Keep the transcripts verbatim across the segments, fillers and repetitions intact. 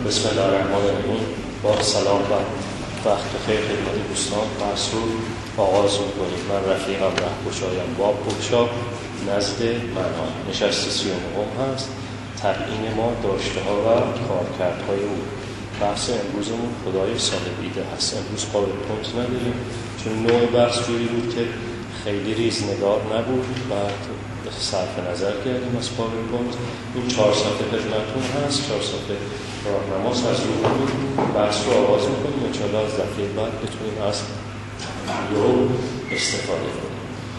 بسم الله الرحمن الرحیم. با سلام و وقت بخیر خدمت دوستان محصول آغاز می‌کنیم. من رفیقم رهگشایم باب بگشا نزد منان نشست سی و نهم هست. تبیین ما داشته ها و کارکردهای او. بحث امروزمون خدای صاحب ایده هست. امروز قابل پونت نداریم چون نوع بحث جوری بود که خیلی ریزنگار نبود و صرف نظر کردیم از پاورپوینت. این چهار صفحه خدمتتون هست، چهار صفحه راهنماست. از اون بحث رو آغاز میکنیم. انشاءالله از دفعه بعد بتونیم از ویدیو استفاده کنیم.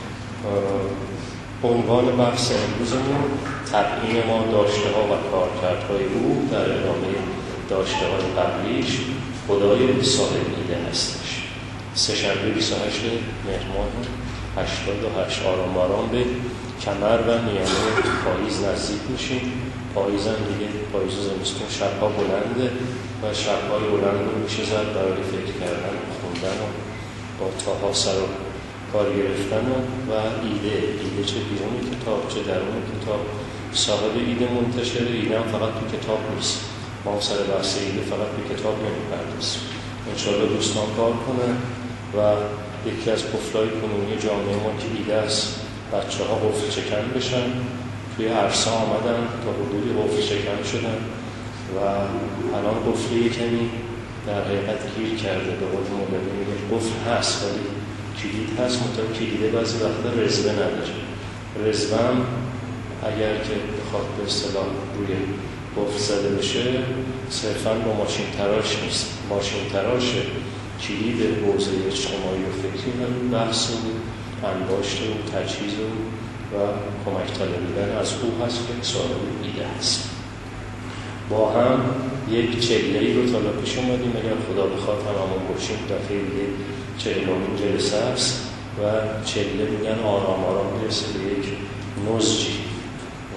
عنوان بحث امروزمون تبیین ما داشته ها و کارکردهای او در ادامه داشته های قبلیش خدای صاحب ایده هستش. سه‌شنبه بیست و هشتم مهر ماه هشتاد و هشت آرام آرام به کمر و میانه پاییز نزدیک میشیم. پاییز هم دیگه پاییز و زمستون شبها بلنده و شبهای بلند رو میشه زد برای فکر کردن و خوندن و با تاها سر و کار گرفتن و ایده ایده چه بیرون کتاب چه درون کتاب. صاحب ایده منتشره. ایده هم فقط تو کتاب نیست. ما سر بحث ایده فقط به کتاب نمیپردازیم. انشاءالله دوستان کار کنن و یکی از قفل‌های کنونی جامعه ما که ایده است بچه ها قفل شکن بشن. توی عرصه آمدن تا حدودی قفل شکن شدن و الان قفلی کمی در حقیقت گیر کرده. به قول مولوی میگه قفل هست ولی کلید هست، منتها کلیده بعضی وقتا رزوه نداره. رزوه هم اگر که بخواد به اصطلاح روی قفل زده بشه صرفاً با ماشین تراش نیست. ماشین تراش کلید حوزه اجتماعی و فکری و بحث و انباشت و تجهیز و و کمک طلبیدن از او هست که صاحب ایده هست. با هم یک چله‌ای رو تا پیش اومدیم. اگر خدا بخواد هممون باشیم دفعه دیگه چهلمین جلسه است و چله میگن آرام آرام میرسه به یک نضجی و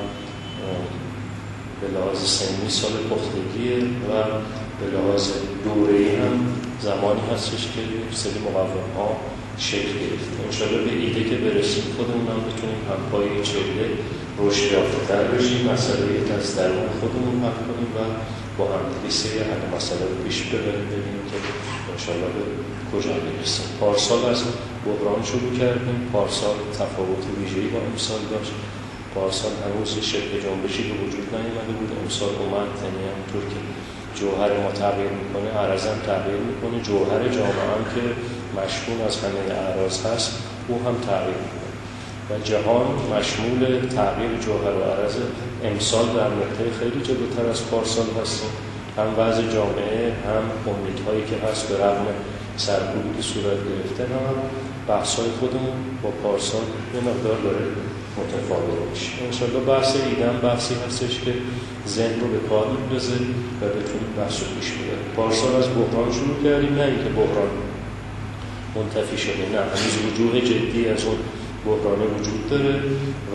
به لحاظ سنی سال پختگیه و به لحاظ دوره‌ای هم زمانی هستش که یک سری مقوم‌ها شکل گرفت. انشاءالله به ایده که برسیم خودمون هم بتونیم هم پای چله رشد یافته‌تر بشیم، مسئله از درون خودمون حل کنیم و با هم دیگه سری حل مسئله رو پیش ببریم ببینیم که انشاءالله به کجا برسیم. پارسال از بحران شروع کردیم. پارسال تفاوت ویژه‌ای با امسال داشت. پارسال هنوز شبه جنبشی به وجود نیامده بود. امسال اومد. یعنی همونطور که جوهر ما تغییر میکنه عرض هم تغییر میکنه. جوهر جامعه هم که مشمول از همه اعراض هست او هم تغییر میکنه و جهان مشمول تغییر جوهر و عرض. امسال در نقطه خیلی جلوتر از پارسال هستیم. هم وضع جامعه هم امیدهایی که هست به رغم سرکوبی که صورت گرفته هم بحث‌های خودمون با پارسال یه مقدار داره متفاوت میشه. انشاءالله بحث ایدم بحثی هستش که ذهن رو به کار می‌اندازه و بتونیم بحث رو پیش ببریم. پارسال از بحران شروع کردیم، نه اینکه بحران منتفی شده، نه هنوز وجوه جدی از اون بحران وجود داره و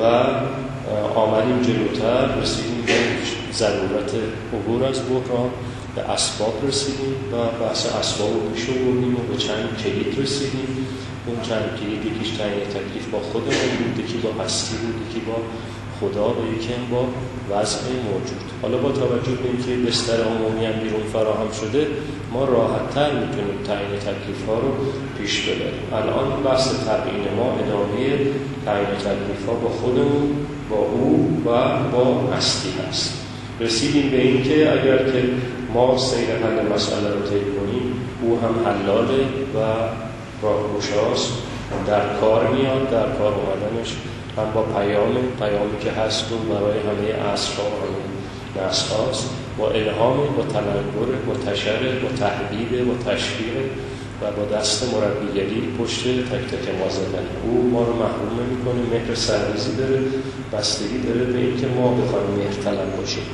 آمدیم جلوتر رسیدیم به ضرورت عبور از بحران. به اسباب رسیدیم و بحث اسباب رو پیش بردیم و به چند کلید رسیدیم. اون چند کلید یکیش تعیین تکلیف با خودمون بود، یکی با هستی بود، یکی با خدا و یکی هم با وضع موجود. حالا با توجه به اینکه بستر عمومی هم بیرون فراهم شده ما راحت‌تر میتونیم تعیین تکلیف ها رو پیش ببریم. الان بحث تبیین ما ادامه تعیین تکلیف ها با خودمون، با او و با هستی هست. رسیدیم به این که اگر که ما سیر حل مسئله رو طی کنیم او هم حلاله و راهگشاست. در کار میاد. در کار اومدنش هم با پیام پیامی که هست و برای همه عصرها و همه نسل‌هاست، با الهام، با تلنگر، با تشر، با تحبیب، با تشویق و با دست مربیگری پشت تک تک ما زدن. او ما رو محروم نمی‌کنه. مهر سرریزی داره، بستگی داره به اینکه ما بخوایم مهر طلب باشیم.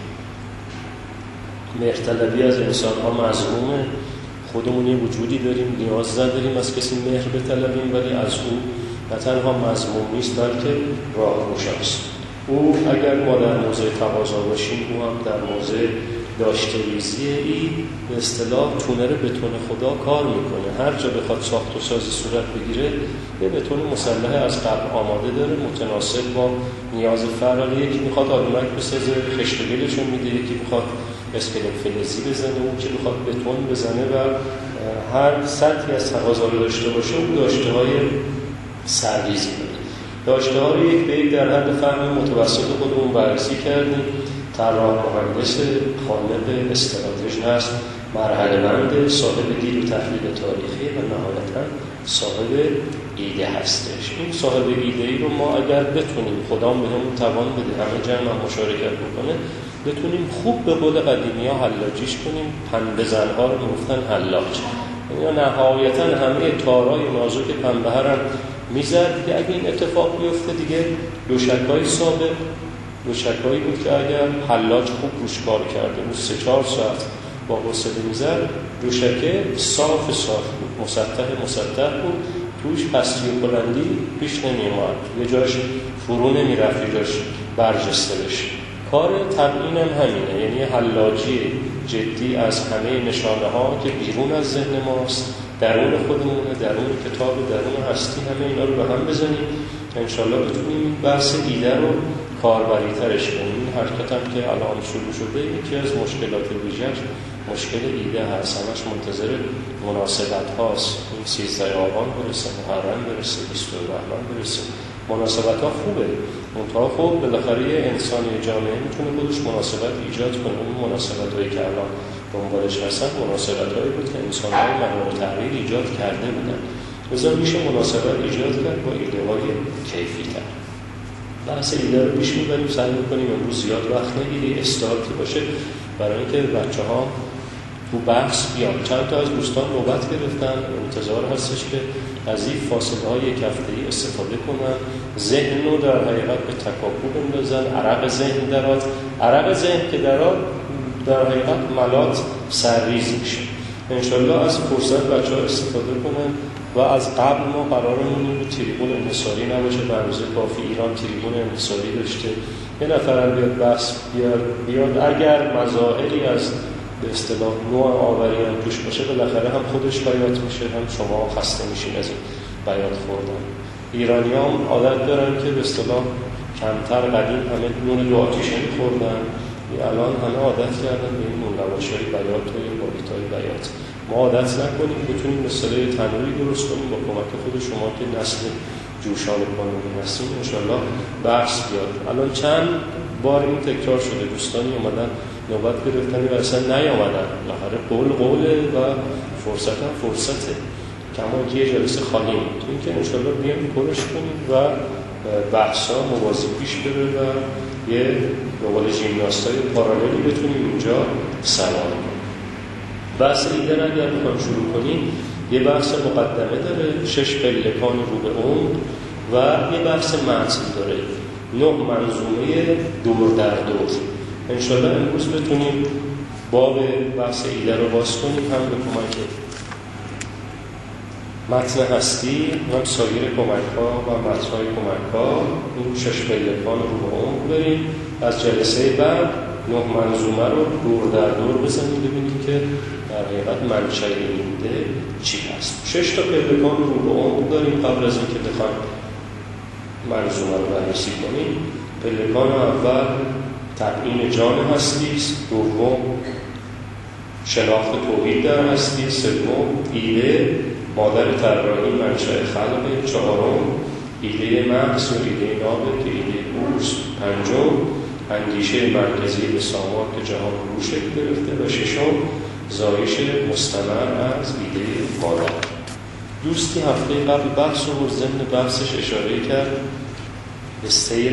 مهر طلبی از انسان‌ها مذمومه. خودمون یه وجودی داریم، نیاز داریم از کسی مهر بطلبیم، ولی از او نه تنها مذموم نیست بلکه راهگشاست. او اگر ما در موضع تقاضا باشیم او هم در موضع داشته ریزی ای به اصطلاح تونه رو به تون خدا کار میکنه. هر جا بخواد ساخت و سازی صورت بگیره یه بتون مسلح از قبل آماده داره متناسب با نیاز فرد. یکی میخواد آلونک بسازه خشتگیرشون میده، یکی میخواد اسکلت فلزی بزنه، اون که بخواد بتون بزنه و هر سطحی از تقاضا رو داشته باشه اون داشته های سرریزی داره. داشته ها رو یک به یک در حد فهم متوسط خودمون بررسی کردیم. طراح مهندس، خالق، استراتژ هست، مرحله بند، صاحب دید و تحلیل تاریخی و نهایتاً صاحب ایده هستش. این صاحب ایده ای رو ما اگر بتونیم، خدا بهمون توان بده، همه جمع مشارکت بکنه، بتونیم خوب به قول قدیمی ها حلاجیش کنیم. پنبه زنها رو میگفتن حلاج، یعنی نهایتاً همه تارای نازک پنبه ها رو میزد که اگه این اتفاق بیفته دیگه دوشک‌های سابق دوشک‌هایی بود که اگر حلاج خوب روش کار کرده بود سه چهار ساعت با حوصله میزد، دوشکه صاف صاف بود، مسطح مسطح بود، توش پستی و بلندی پیش نمیومد، یه جاش فرو نمیرفت، یه جاش برجسته بشه. کار تبیین هم همینه، یعنی حلاجی جدی از همه نشانه ها که بیرون از ذهن ماست، درون خودمونه، درون کتاب، درون هستی، همه اینا رو به هم بزنیم که انشالله بتونیم بحث ایده رو کاربری ترش کنیم. این حرکت هم که الان شروع شده یکی از مشکلات ویژه‌اش مشکل ایده هست، همش منتظر مناسبت هاست. این سیزده آبان برسه، محرم برسه، بیست بهمن برسه، مناسبت ها خوبه، منتها خوب بالاخره انسان جامعه میتونه خودش مناسبت ایجاد کنه. اون مناسبت هایی که الان دنبالش هستن مناسبت هایی بود که انسان های مهار تغییر ایجاد کرده بودن، لذا میشه مناسبت ایجاد کرد با ایده های کیفی تر. بحث ایده رو پیش میبریم، سعی میکنیم امروز زیاد وقت نگیری، استارتی باشه برای اینکه بچه ها تو بحث بیان. چند تا از دوستان نوبت گرفتن، انتظار هستش که از این فاصله های یک هفته‌ای استفاده کنن، ذهن رو در حقیقت به تکاپو بندازن، عرق ذهن درات عرق ذهن که درات در حقیقت ملات سرریز میشه. انشالله از فرصت بچه ها استفاده کنن و از قبل ما قرارمون این تریبون انحصاری نباشه، به اندازه کافی ایران تریبون انحصاری داشته، یه نفرم بیاد بحث بیاد, بیاد اگر مظاهری از به اصطلاح نوع آوری هم توش باشه بالاخره هم خودش بیات میشه، هم شما خسته میشین از این بیات خوردن. ایرانی هم عادت دارن که به اصطلاح کمتر، قدیم همه نون دو آتیشه میخوردن، الان همه عادت کردن به این نون لواشای بیات و این باقیتای بیات. ما عادت نکنیم، بتونیم مثلا تنوری درست کنیم با کمک خود شما که نسل جوشان قانونی هستیم. انشالله بحث بیاد. الان چند بار این تکرار شده، دوستانی اومدن نوبت گرفتن و اصلا نیامدن، بالاخره قول قوله و فرصت هم فرصته، کما که یه جلسه خواهیم تو این که انشالله بیایم پرش کنیم و بحثا موازی پیش بره و یه به قول ژیمناستای پاراللی بتونیم اینجا سوار کنیم. بحث ایده رو اگر بخوایم شروع کنیم یه بحث مقدمه داره، شش پلکان رو به عمق و یه بحث متن داره، نه منظومه دور در دور. انشالله امروز بتونیم باب بحث ایده رو باز کنیم، هم به کمک متن هستی هم سایر کمک ها و متن های کمک ها این شش پلکان رو به عمق بریم. از جلسه بعد نه منظومه رو دور در دور بزنیم ببینیم که در حقیقت منشأ ایده چی هست. شش تا پلکان رو به عمق داریم. قبل از اینکه بخوایم منظومه رو بررسی کنیم، پلکان اول تبیین جان هستی است، دوم شناخت توحید در هستی، سوم ایده مادر طراحی منشأ خلق، چهارم ایده مغز و ایده ناب که ایده اوست، پنجم اندیشه مرکزی به سامان که جهان رو شکل گرفته و ششم زایش مستمر از ایده مادر. دوستی هفته قبل بحث و ضمن بحثش اشاره کرد به سیر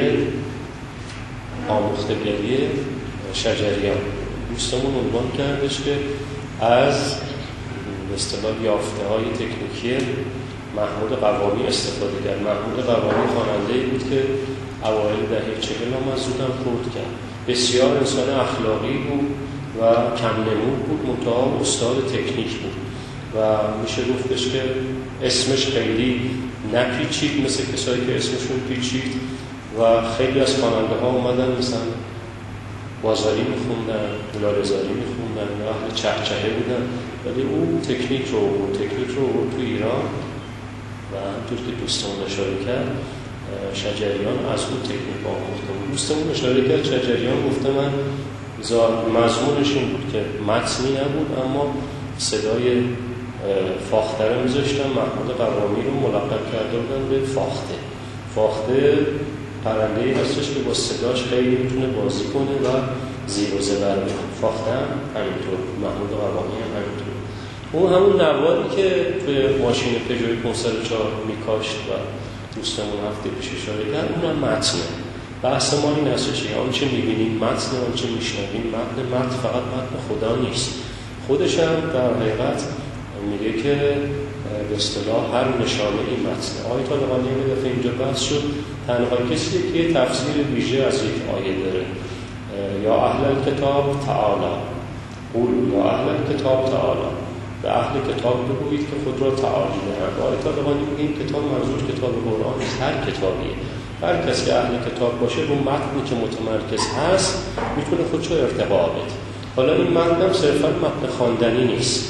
آموختگری شجریان. دوستمون عنوان کردش که از به اصطلاح یافته های تکنیکی محمود قوامی استفاده کرد. محمود قوامی خواننده‌ای بود که اوایل دهه چهل هم از زودم خورد کرد. بسیار انسان اخلاقی بود و کم نمود بود، منتها استاد تکنیک بود و میشه گفتش که اسمش خیلی نپیچید مثل کسایی که اسمشون پیچید و خیلی از خواننده ها اومدن مثلا بازاری میخوندن، بلارزاری میخوندن یا اهل چهچهه بودن، ولی اون تکنیک رو اون تکنیک رو اون تو ایران و همطور که دوستمون اشاره کرد شجریان از اون تکنیک آموخته بود. دوستمون اشاره کرد شجریان گفته من مضمونش این بود که متنی نبود، اما صدای فاخته رو میذاشتن. محمود قوامی رو ملقب کرده بودن به فاخته. فاخته پرنده‌ای هستش که با صداش خیلی میتونه بازی کنه و زیر و زبر بده. فاخته هم همینطور، محمود قوامی هم همینطور. اون همون نواری که توی ماشین پژو پانصد و چهار میکاشت و دوستمون هفته پیش اشاره کرد، اونم متنه. بحث ما این هستش که آنچه میبینیم متن، آنچه میشنویم متن. متن فقط متن خدا نیست، خودش هم در حقیقت میگه که به اصطلاح هر نشانه این متن. آیه طالقانی یه دفعه اینجا بحث شد، تنها کسی که تفسیر ویژه از یک آیه داره، یا اهل الکتاب تعالی قول یا اهل الکتاب تعالی، به اهل کتاب بگویید که خود را تعالی دهند. آیه طالقانی میگه این کتاب منظور کتاب قرآن نیست، هر کتابیه. هر کسی که اهل کتاب باشه رو متنی که متمرکز هست میتونه خودشو ارتقا بده. حالا این متن هم صرفا متن خواندنی نیست،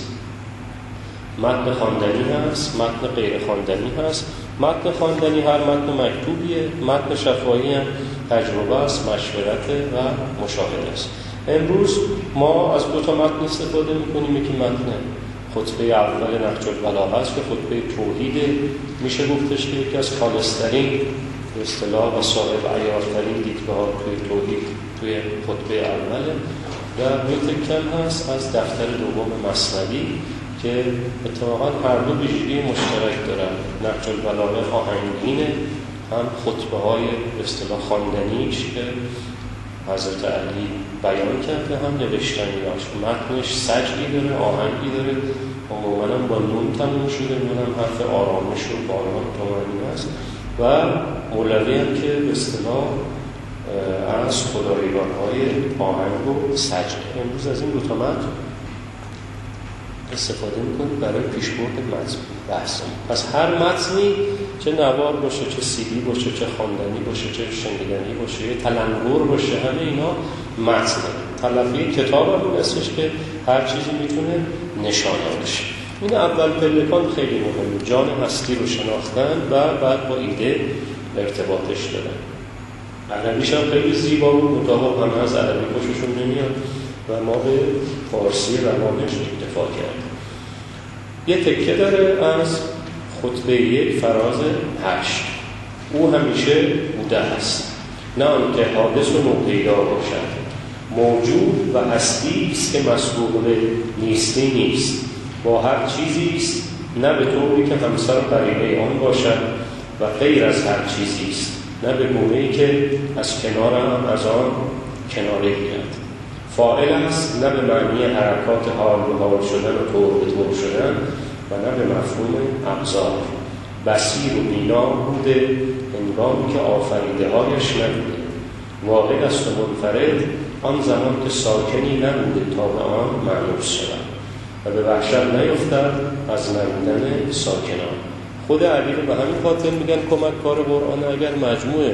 متن خواندنی هست، متن غیر خواندنی هست. متن خواندنی هر متن مکتوبیه، متن شفاهی هم تجربه است، مشورت و مشاهده است. امروز ما از دو تا متن استفاده میکنیم. یکی متن خطبه اول نهج البلاغه است که خطبه توحید، میشه گفتش که یکی از خالص‌ترین به اصطلاح و صاحب عیارترین دیدگاه‌ها توی توحید توی خطبه اوله، و یه کم هست از دفتر دوم مثنوی که اتفاقا هر دو ویژگی مشترک دارن. نهج البلاغه آهنگینه، هم خطبه های به اصطلاح خواندنیش که حضرت علی بیان کرده، هم نوشتنیاش. متنش سجعی داره، آهنگی داره، عموما هم با نون تموم شده، نون هم حرف آرامش و باران طمأنینه است. و مولوی هم که به اصطلاح از خدایگان‌های آهنگ و سجع. امروز از این دو تا متن استفاده میکنیم برای پیشبرد متن بحث. پس هر متنی، چه نوار باشه، چه سیدی باشه، چه خواندنی باشه، چه شنیدنی باشه، یه تلنگر باشه، همه اینا متنه. تلفی کتاب هم این هستش که هر چیزی میتونه نشانه باشه. این اول پلکان خیلی مهمه، جان هستی رو شناختن و بعد با ایده ارتباطش دادن. عربیش هم خیلی زیبا بود، مطابق همه از عربی خوششون نمیاد و ما به فارسی روانش اکتفا کردیم. یه تکه داره از خطبه یک فراز هشت. او همیشه بوده است، نه آنکه حادث و نوپیدا باشد. موجود و هستی است که مسبوق به نیستی نیست. با هر چیزی است، نه به طوری که همسر قریبه آن باشد و غیر از هر چیزی است، نه به گونه‌ای که از کنار هم از آن کناره گیرد. فاعل است، نه به معنی حرکات حال به حال شدن و طور به طور شدن و نه به مفهوم ابزار. بصیر و بینا بوده هنگامی که آفریده هایش نبوده. واحد است و منفرد آن زمان که ساکنی نبوده تا به آن مانوس شود و به وحشت نیفتد از نبودن ساکنان. خود علی رو به همین خاطر میگن کمککار قرآن. اگر مجموعه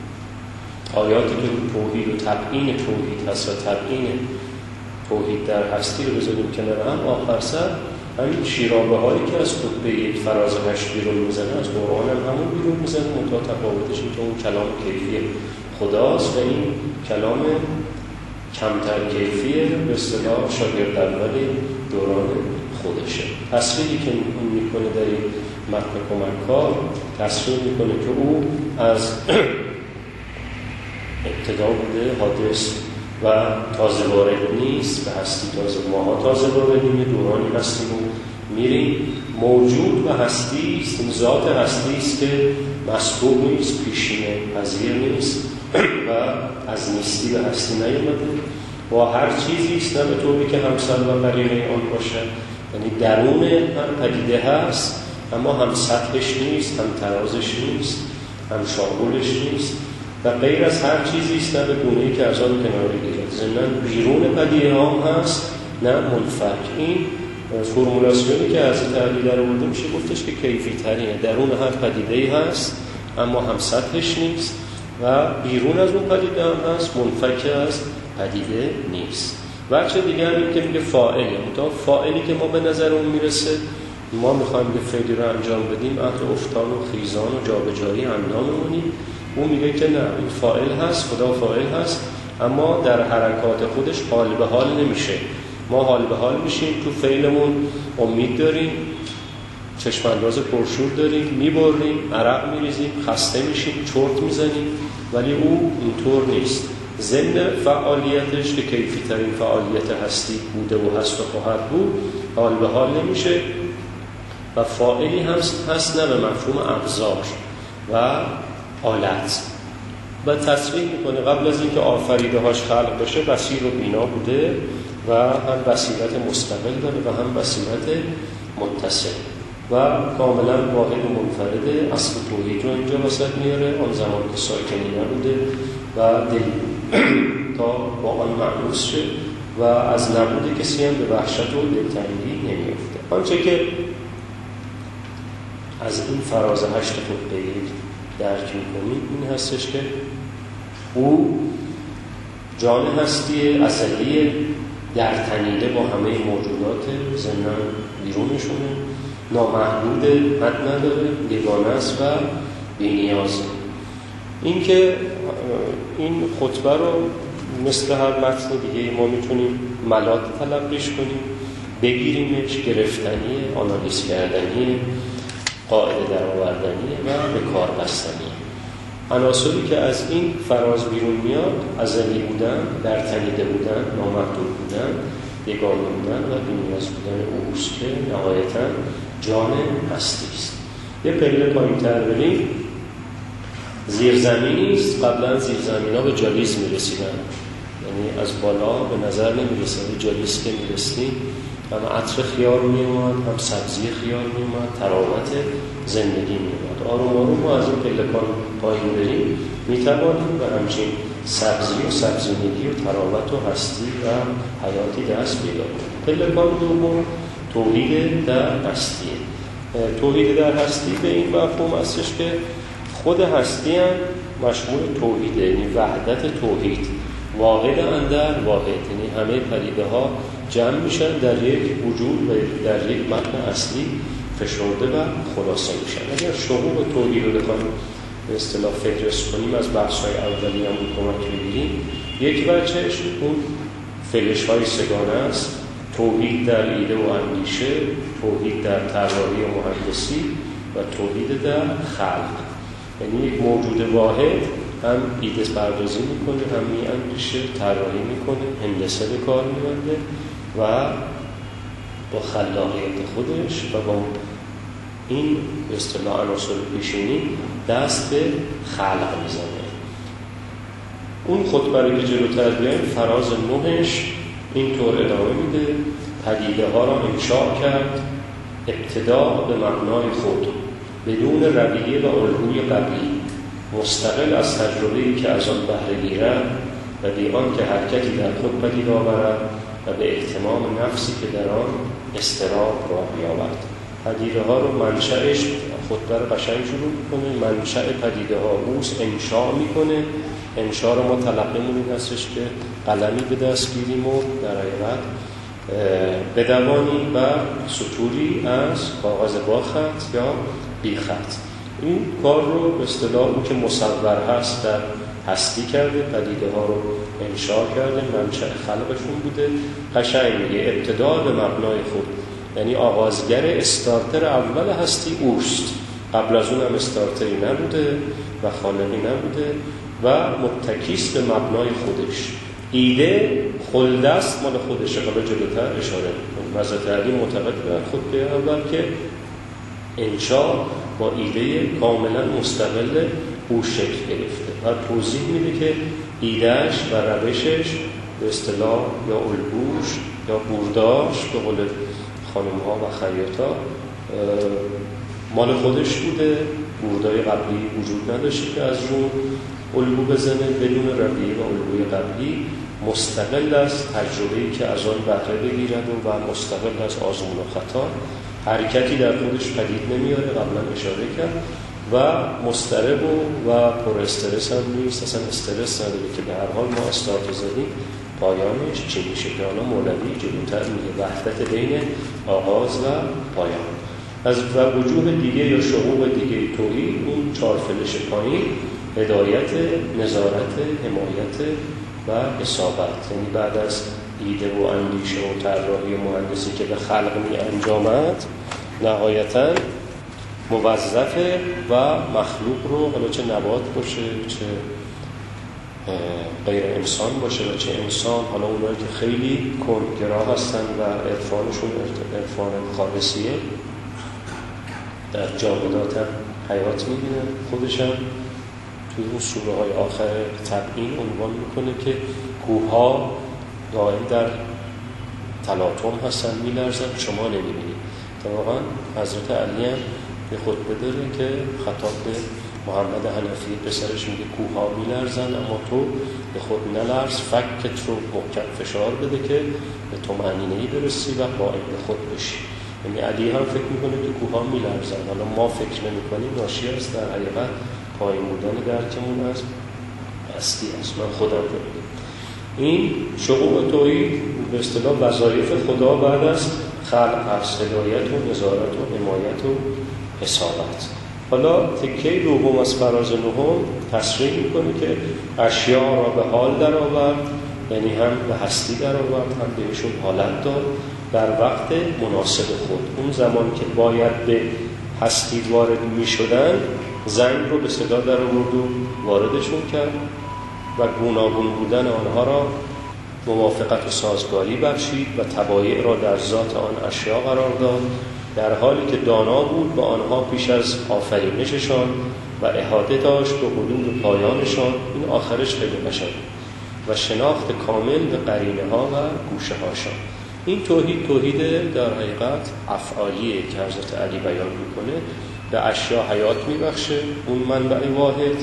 آیاتی که توحید و تبیین توحید هست و تبیین توحید در هستی رو بذاریم کنار هم، آخر سر همین شیرابه هایی که از خطبه یک فراز هشت بیرون میزنه از قرآن هم همون بیرون میزنه. منتها تفاوتش این که اون کلام کیفی خداست و این کلام کمتر کیفیه، به اصطلاح شاگرد اولی دوران خودشه. تصویری که اون میکنه در این متن کمککار، تصویر میکنه که او از ابتدا بوده، حادث و تازه وارد نیست، به هستی تازه ماها تازه واردیم، یه دورانی هستیم و میریم. موجود و هستی است، این ذات هستی است که مسبوق نیست، پیشینه پذیر نیست و از نیستی به هستی نیامده. با هر چیزی است، نه به طوری که همسر و قرینه آن باشه، یعنی درون هم پدیده هست اما هم سطحش نیست، هم ترازش نیست، هم شاغلش نیست و غیر از هر چیزی است، نه به گونه‌ای که از آن کناره گیرد. ضمناً بیرون پدیده هم هست، نه منفک. این فرمولاسیونی که از علی در آورده میشه گفتش که کیفی ترینه. درون هر پدیده‌ای هست اما هم سطحش نیست و بیرون از اون پدیده هم هست، منفک از پدیده نیست. بچه دیگه همین که میگه فاعله، منتها فاعلی که ما به نظرمون میرسه، ما میخوایم که فعلی رو انجام بدیم، اهل افتان و خیزان و جابجایی انداممونیم. اون میگه که نه، این فاعل هست، خدا فاعل هست، اما در حرکات خودش حال به حال نمیشه. ما حال به حال میشیم، تو فعلمون امید داریم، چشم انداز پرشور داریم، میبریم، عرق میریزیم، خسته میشیم، چرت میزنیم، ولی او اینطور نیست. ضمن فعالیتش که کیفی ترین فعالیت هستی بوده و هست و خواهد بود، حال به حال نمیشه و فاعلی هست, هست نه به مفهوم ابزار و آلت. و تصریح میکنه قبل از اینکه آفریده هاش خلق بشه بصیر و بینا بوده و هم بصیرت مستقل داره و هم بصیرت متصل و کاملا واحد و منفرده. اصل توحید رو اینجا وسط میاره، آن زمان که ساکنی نبوده و دل تا با آن معنوس شد و از نبود کسی هم به وحشت و دلتنگی نمیفته. آنچه که از این فراز هشت خود به یک درک میکنیم این هستش که او جان هستی ازلی در تنیده با همه موجودات ضمن بیرونشونه، نامحدود، حد نداره، یگانه است و بی‌نیازه. این که این خطبه رو مثل هر متن دیگه ما میتونیم ملات تلقیش کنیم، بگیریمش، گرفتنیه، آنالیز کردنیه، قاعده در آوردنیه و به کار بستنیه. عناصری که از این فراز بیرون میاد ازلی بودن، در تنیده بودن، نامحدود بودن، یگانه بودن و بی‌نیاز بودن اوست که نهایتاً جان هستی است. یه پله پایین‌تر بریم، زیرزمینی است. قبلا زیرزمین‌ها به جالیز می‌رسیدن، یعنی از بالا به نظر نمی‌رسید. به جالیز که می‌رسیدیم هم عطر خیار می‌اومد، هم سبزی خیار می‌اومد، تراوت زندگی می‌اومد. آروم آروم ما از این پلکان پایین بریم می‌توانیم و همچین سبزی و سبزینگی و تراوت و هستی و حیاتی دست پیدا کنیم. پلکان دوم توحید در هستی. توحید در هستی به این مفهوم هستش که خود هستی هم مشمول توحیده، یعنی وحدت توحید، واحد اندر واحد، یعنی همه پدیده ها جمع میشن در یک وجود و در یک متن اصلی فشرده و خلاصه میشن. اگر شهود توحید رو بخوایم به اصطلاح فهرست کنیم، از بحث‌های اولی هم بود کمک بگیریم، یک وجهش اون فلش های سگانه است: توحید در ایده و اندیشه، توحید در طراحی و مهندسی و توحید در خلق. یعنی یک موجود واحد هم ایده پردازی میکنه، هم میاندیشه، طراحی میکنه، هندسه به کار میبنده و با خلاقیت خودش و با این به اصطلاح عناصر پیشینی دست به خلق میزنه. اون خطبه رو که جلوتر بیایم، فراز نهش اینطور ادامه میده: پدیده ها را انشاء کرد ابتدا به معنای خود، بدون رویه و الگوی قبلی، مستقل از تجربه‌ای که از آن بهره گیرد و بی آنکه حرکتی در خود پدید آورد و به اهتمام نفسی که در آن اضطراب راه یابد. پدیده ها رو منشأش، خطبه رو قشنگ شروع میکنه، منشأ پدیده ها اوست، انشاء میکنه. انشاء رو ما تلقیمون این هستش که قلمی به دست گیریم و در حقیقت بدوانیم و سطوری از کاغذ با خط یا بی خط. این کار رو به اصطلاح او که مصور هست در هستی کرده، پدیده ها رو انشاء کرده، منشأ خلقشون بوده. قشنگ میگه ابتدا به مبنای خود، یعنی آغازگر، استارتر اول هستی اوست. قبل از اون هم استارتری نبوده و خالقی نبوده و متکیست به مبنای خودش. ایده خلدست مال خودشه. حالا جلوتر اشاره می‌کنه. حضرت علی معتقد در خطبه اول که انشاء با ایده کاملا مستقل او شکل گرفته و توضیح میده که ایدهش و روشش به اصطلاح یا الگوش یا بورداش به قول خانم‌ها و خیاطا مال خودش بوده. بوردای قبلی وجود نداشته که از رو الگو بزنه. بدون رویه و الگوی قبلی مستقل از تجربه‌ای که از آن بهره بگیرد و, و مستقل از آزمون و خطا، حرکتی در خودش پدید نمیاره. قبلا اشاره کرد و مضطرب و, و پر استرس هم نیست. اصلا استرس نداره که به هر حال ما استارت زدیم پایانش چی میشه که حالا مولوی جلوتر میگه وحدت بین آغاز و پایان. از و وجوه دیگه یا شعوب دیگه توحید، اون چهار فلش پایین، هدایت، نظارت، حمایت و اصابت. یعنی بعد از ایده و اندیشه و طراحی مهندسی که به خلق می انجامد، نهایتاً موظفه و مخلوق رو، حالا چه نبات باشه چه غیر انسان باشه و چه انسان، حالا اونایی که خیلی کندگرا هستن و عرفانشون عرفان خالصیه، در جامدات هم حیات میبینن. خودشم توی اون سوره های آخر تبیین عنوان میکنه که کوه‌ها دائم در تلاطم هستن، میلرزن، شما نمیبینید. واقعا حضرت علی هم به خطبه داره که خطاب به محمد حنفی پسرش میگه کوه‌ها میلرزن اما تو به خود نلرز، فکت رو محکم فشار بده که به طمأنینه‌ای برسی و قائم به خود بشی. یعنی علی هم فکر میکنه که کوه‌ها میلرزن، حالا ما فکر نمی‌کنیم، ناشی است در حقیقت پایین بودن درکمون از هستی است. من خودم رو میگم این شقوق توحید به اصطلاح وظایف خدا بعد از خلق هست: هدایت و نظارت و حمایت و حسابت. حالا تکه دوم از فراز نهم تصریح میکنه که اشیاء را به حال در آورد، یعنی هم به هستی در آورد، هم بهشون حالت داد در وقت مناسب خود. اون زمان که باید به هستی وارد میشدن، زنگ رو به صدا در آورد و واردشون کرد و گوناگون بودن آنها را موافقت و سازگاری بخشید و طبایع را در ذات آن اشیاء قرار داد، در حالی که دانا بود با آنها پیش از آفرینششان و احاطه داشت به حدود پایانشان. این آخرش خیلی قشنگ و شناخت کامل به قرینه ها و گوشه هاشان. این توحید توحید در حقیقت افعالیه که حضرت علی بیان میکنه. به اشیاء حیات میبخشه، اون منبع واحد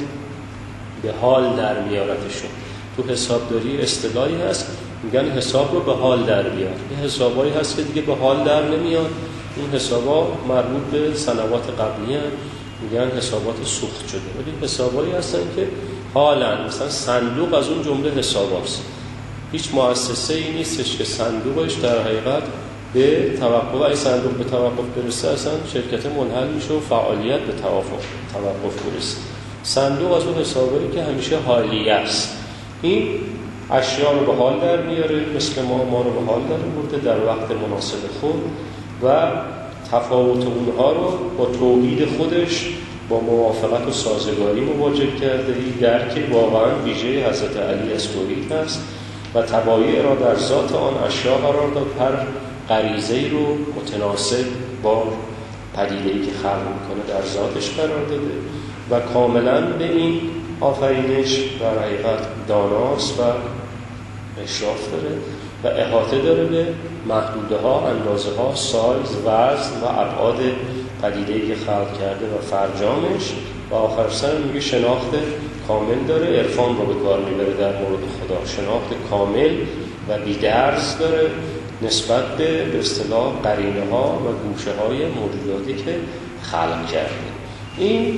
به حال در میارتشون. تو حسابداری اصطلاحی هست میگن حساب رو به حال در بیار. یه حسابایی هست که دیگه به حال در نمیاد. این حسابا مربوط به سنوات قبلی هم میگن حسابات سوخت شده، ولی حسابایی هستن که حالا مثلا صندوق از اون جمله حساباست. هیچ مؤسسه ای نیستش که صندوقش در حقیقت به توقف، و این صندوق به توقف برسه اصلا شرکت منحل میشه و فعالیت به توقف توقف برسه. صندوق از اون حسابایی که همیشه حالیه است. این اشیاء رو به حال در میاره، مثل ما ما رو به حال در برده در وقت مناسب خود و تفاوت اونها رو با توحید خودش با موافقت و سازگاری مواجه کرده. این درک واقعا ویژه حضرت علی از توحید هست و طبایع را در ذات آن اشیاء قرار داد، هر غریزه‌ای رو متناسب با پدیده‌ای که خلق میکنه در ذاتش قرار داده و کاملا به این آفرینش در حقیقت داناست و اشراف داره و احاطه داره به محدوده ها، اندازه ها، سایز، وزن و ابعاد پدیده‌ای که خلق کرده و فرجامش. و آخر سر میگه شناخت کامل داره، عرفان رو به کار میبره در مورد خدا، شناخت کامل و بی‌درز داره نسبت به به اصطلاح قرینه ها و گوشه های موجوداتی که خلق کرده. این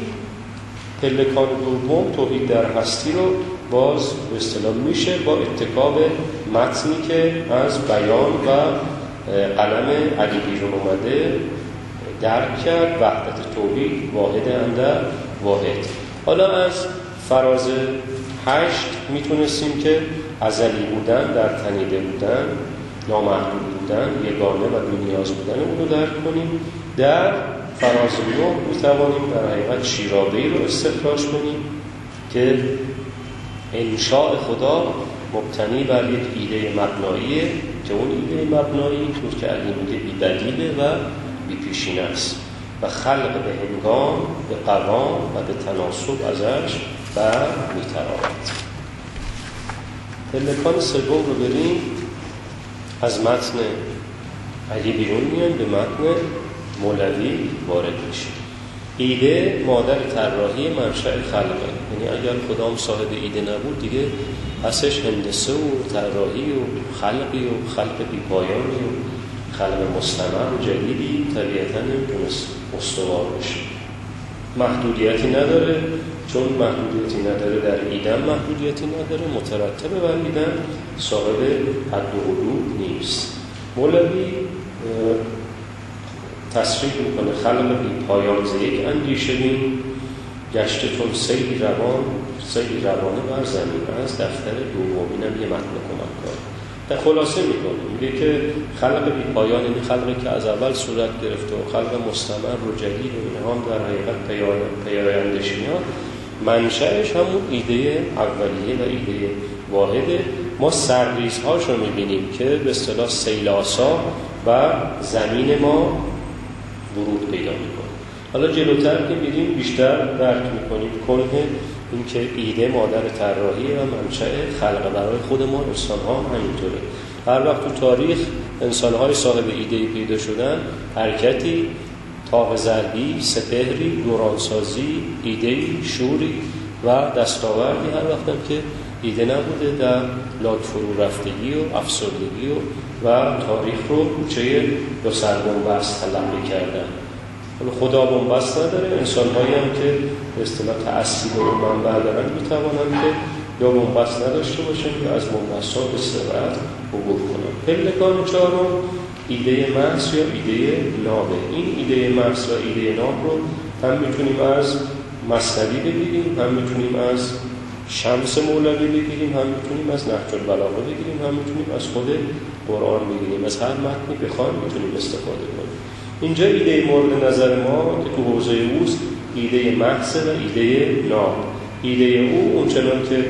پلکان دوم توحید در هستی رو باز به اصطلاح میشه با اتکاب متنی که از بیان و قلم علی بیرون اومده درک کرد: وحدت توحید، واحد اندر واحد. حالا از فراز هشت میتونستیم که ازلی بودن، در تنیده بودن، نامحدود بودن، یگانه و بی‌نیاز بودن اون رو درک کنیم. در فراز نه میتوانیم در حقیقت شیرابه‌ای رو استخراج کنیم که انشاء خدا مبتنی بر یک ایده مبناییه که اون ایده مبنایی طور که علی میگه بی بدیله و بی پیشینه است و خلق به هنگام، به قوام و به تناسب ازش بر میتراود. پلکان سوم رو بریم. از متن علی بیرون میان به متن مولوی وارد میشه. ایده مادر طراحی منشأ خلقه، یعنی اگر خدام صاحب ایده نبود دیگه پسش هندسه و طراحی و خلقی و خلق بی پایانی و خلق مستمر و جدیدی طبیعتاً نمیتونست استوار بشه. محدودیتی نداره، چون محدودیتی نداره در ایدم محدودیتی نداره، مترتبه بر ایدم صاحب حد و حدود نیست. مولوی تصریح میکنه خلق بی پایان ز یک اندیشه بین، گشته چون سیل روان سیل روانه بر زمین از دفتر دومینم یه متن کمک‌کار. در خلاصه میکنه میگه که خلق بی پایان، یعنی خلقی که از اول صورت گرفته و خلق مستمر و جدید و اینها هم در حقیقت پیایندش میاد، منشأش همون ایده اولیه و ایده واحده. ما سرریزهاش رو میبینیم که به اصطلاح سیلاسا و زمین ما ورود پیدا میکنه. حالا جلوتر که میریم بیشتر درک میکنیم کنه این که ایده مادر طراحی و منشأ خلق برای خود ما انسان ها هم همینطوره. هر وقت تو تاریخ انسان های صاحب ایده پیدا شدن، حرکتی، تاق ضربی، سپهری، دورانسازی، ایده، شوری و دستاوردی، هر وقتم که ایده نبوده در لاک فرو رفتگی و افسردگی و, و تاریخ رو کوچه دو سربنبست تلقی کردن. خدا بنبست نداره، انسان هایی هم که به اصطلاح تأثیر و منبع دارن میتوانن که یا بنبست نداشته باشن یا از بنبست ها به سرعت عبور کنن. پلکان چهارم ایده محض یا ایده نابه. این ایده محض و ایده ناب رو هم میتونیم از مثنوی بگیریم، هم میتونیم از شمس مولوی بگیریم، هم میتونیم از نهج البلاغه بگیریم، هم میتونیم از خود قرآن بگیریم. از هر متنی بخوایم میتونیم استفاده کنیم. اینجا ایده مورد نظر ما که تو حوزه اوست ایده محض و ایده ناب. ایده او اونچنان که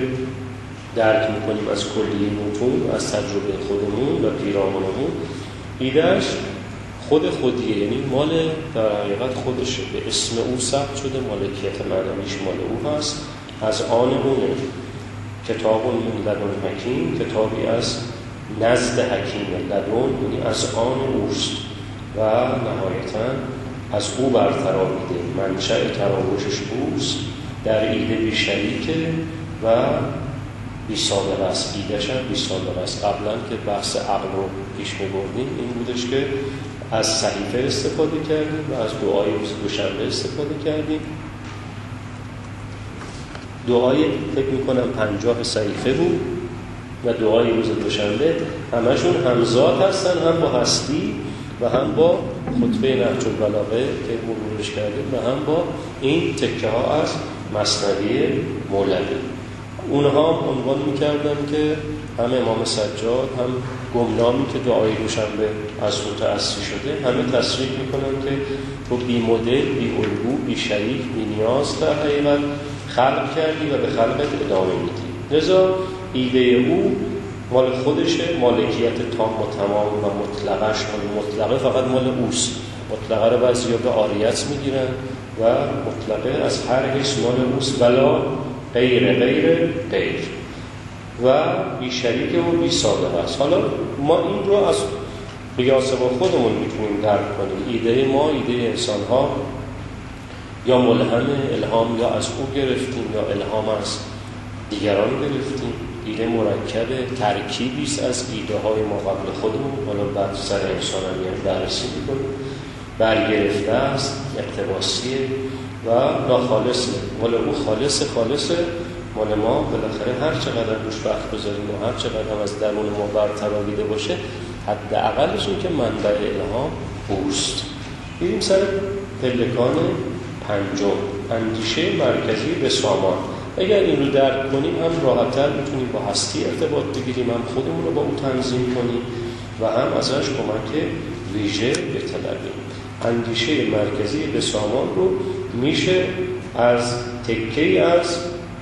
درک میکنیم از کلی متون، از تجربه خودمون و پیرامونمون، ایدهش خود خودیه، یعنی مال در حقیقت خودشه، به اسم او ثبت شده، مالکیت معنویش مال او هست، از آن اونه. کتاب من لدن حکیم، کتابی از نزد حکیم، لدن یعنی از آن اوست و نهایتاً از او برترامیده، منشأ تراوشش اوست، در ایده بی شریکه و بی سابقه است. ایدهش هم بی سابقه است. قبلا که بحث عقل رو پیش می‌بردیم این بودش که از صحیفه استفاده کردیم و از دعای روز دوشنبه استفاده کردیم. دعای فکر میکنم پنجاه صحیفه بود و دعای روز دوشنبه همشون همزاد هستن، هم با هستی و هم با خطبه نهج البلاغه که مرورش کردیم و هم با این تکه ها از مثنوی مولوی. اونها عنوان میکردن که هم امام سجاد، هم گمنامی که دعای دوشنبه از او تأثیر شده، همه تصریح میکنن که تو بی مدل، بی الگو، بی شریک، بی نیاز در حقیقت خلق کردی و به خلقت ادامه میدی. لذا ایده او مال خودشه، مالکیت تام و تمام و مطلقش مال مطلقه فقط مال اوست. مطلقه رو بعضیا به عاریت میگیرن و مطلقه از هر حیث مال اوست، ولا غیر غیر غیر و بی شریک و بی سابقه است. حالا ما این رو از قیاس با خودمون میتونیم درک کنیم. ایده ما، ایده انسان ها یا ملهم الهام یا از او گرفتیم یا الهام از دیگران گرفتیم. ایده مرکب ترکیبی است از ایده های ما قبل خودمون، حالا بعد سر انسان هم بررسی میکنیم. برگرفته است، اقتباسیه و ناخالصه. مال او خالصه خالصه مال ما بالاخره هر چقدر روش وقت بذاریم و هر چقدر هم از درون ما برتراویده باشه، حداقلش این که منبع الهام اوست. بریم سر پلکان پنجم، اندیشه مرکزی به سامان. اگر این رو درک کنیم هم راحت‌تر میتونیم با هستی ارتباط بگیریم، هم خودمون رو با او تنظیم کنیم و هم ازش کمک ویژه بطلبیم. اندیشه مرکزی به سامان رو میشه از تکه‌ای از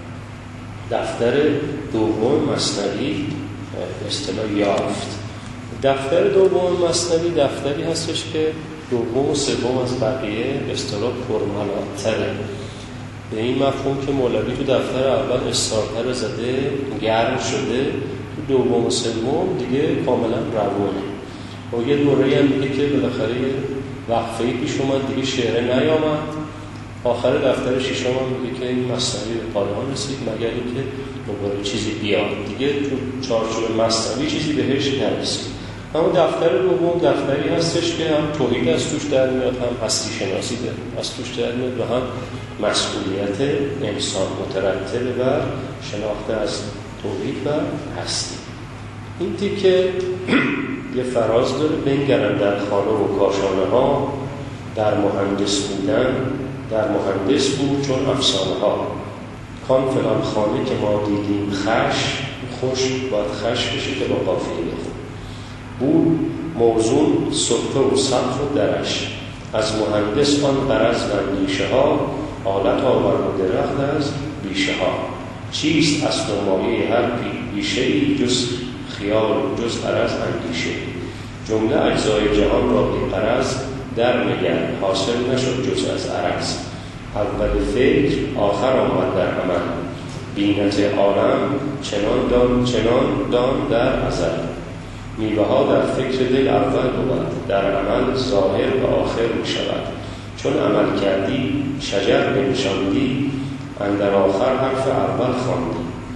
دفتر دوم مثنوی به اصطلاح یافت. دفتر دوم مثنوی دفتری هستش که دوم و سوم از بقیه به اصطلاح پرملاتره. به این مفهوم که مولوی تو دفتر اول استارتر زده، گرم شده، تو دوم و سوم دیگه کاملا روونه. و یه دوره هم میگه که بالاخره وقفه‌ای پیش اومد، دیگه شعر نیامد. آخر دفتر ششم هم میگه که این مثنوی به پایان رسید مگر اینکه دوباره چیزی بیاد. دیگه تو چارچوب مثنوی چیزی بهش نرسید. اما دفتر دوم دفتری هستش که هم توحید از توش در میاد، هم هستی شناسی از توش در میاد و هم مسئولیت انسان مترتب بر شناخت از توحید و هستی. این تیکه یه فراز داره: بنگرن در خانه و کاشانه ها، در مهندس بودن در مهندس بود چون افسانه ها. خان فلان خانه که ما دیدیم خش، خوش باید خش بشه که با قافیه بخون. بود موضوع صفه و سقف و درش، از مهندس آن غرض و اندیشه ها، آلت آورد و درخت از بیشه ها. چیست اصل و مایه هر بیشه ای، جز خیال جز غرض اندیشه. جمله اجزای جهان را بی غرض در نگر، حاصل نشد جز از عرض. اول فکر آخر آمد در عمل، بینت عالم چنان دان چنان دان در ازل. میوه ها در فکر دل اول بود، در عمل ظاهر و آخر می شود. چون عمل کردی شجر بنشاندی، اندر آخر حرف اول خواندی.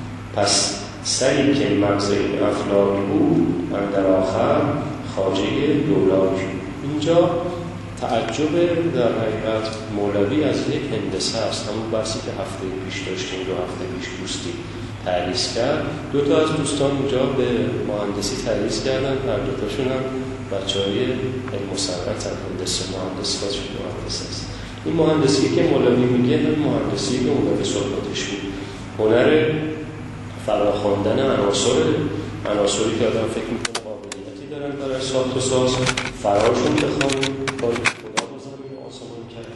پس سری که مغز افلاک بود، اندر آخر خواجه دولاک. اینجا تعجب در حقیقت مولوی از یک هندسه است، همون بحثی که هفته پیش داشتیم، دو هفته پیش دوستی تعریض کرد. دو تا از دوستان اینجا به مهندسی تعریض کردن، هر دو تاشون هم بچهای علم و صنعت هندسه مهندس خودشون مهندس است. این مهندسی که مولوی میگه هم مهندسی که اون به صحبتش بود، هنر فراخواندن عناصر عناصری که آدم فکر میکنه قابلیتی دارن برای ساخت و ساز، فراشون بخوانیم، کاری خدا با زمین و آسمان کرد،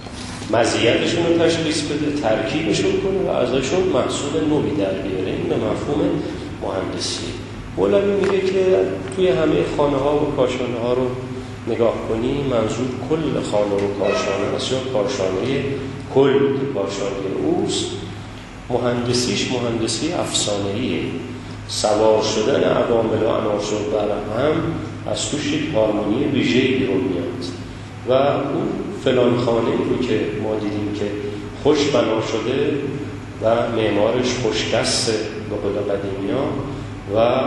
مزیتشون رو تشخیص بده، ترکیبشون کنه و ازشون محصول نوعی در بیاره. این به مفهوم مهندسی. مولوی میگه که توی همه خانه ها و کاشانه ها رو نگاه کنی، منظور کل خانه و کاشانه است یا کاشانه کل که کاشانه اوست. مهندسیش مهندسی افسانه‌ایه، سوار شدن عوامل و عناصر بر هم از توش یک هارمونی ویژه‌ای بیرون میاد و اون فلان خانه‌ای رو که ما دیدیم که خوش بنا شده و معمارش خوش‌دسته به قول قدیمی‌ها و